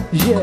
Yeah.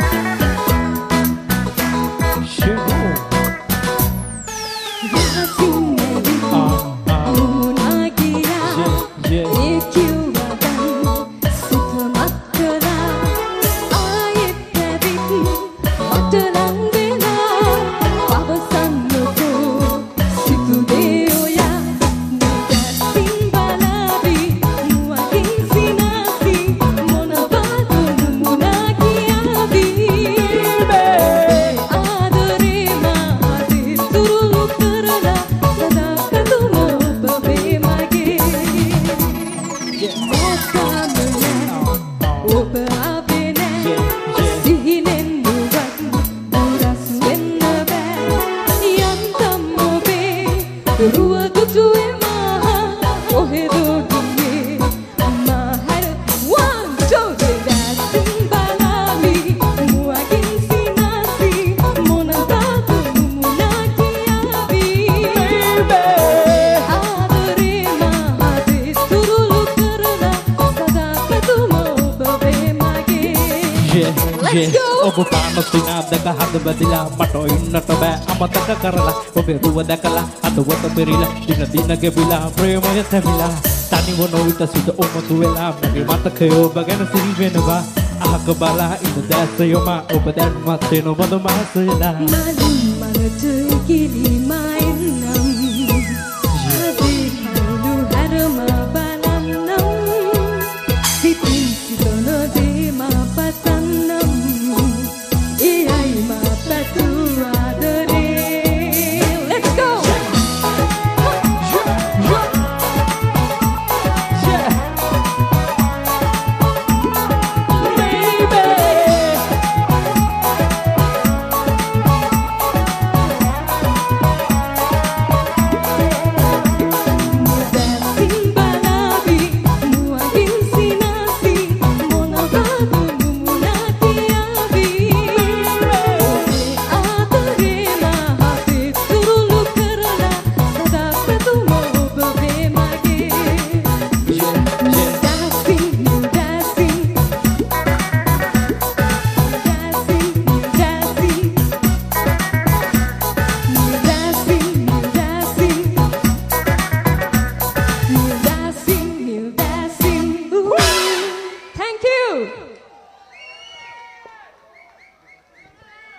ඔබ පානොස්තිනා දෙක හද බැදිලා මට ඉන්නට බෑ අමතක කරලා ඔබේ රුව දැකලා අතවත පෙරිලා දින දින ගෙවිලා ප්‍රේමය තැවිලා තනිව නොවිත සිට ඔමතු වෙලා මගේ මතකය ඔබ ගැන සිහි වෙනවා අහක බලා ඉඳ දැසයම ඔබ දැන්වත් වෙනවද මාසයලා මලින් මලට කිලිමා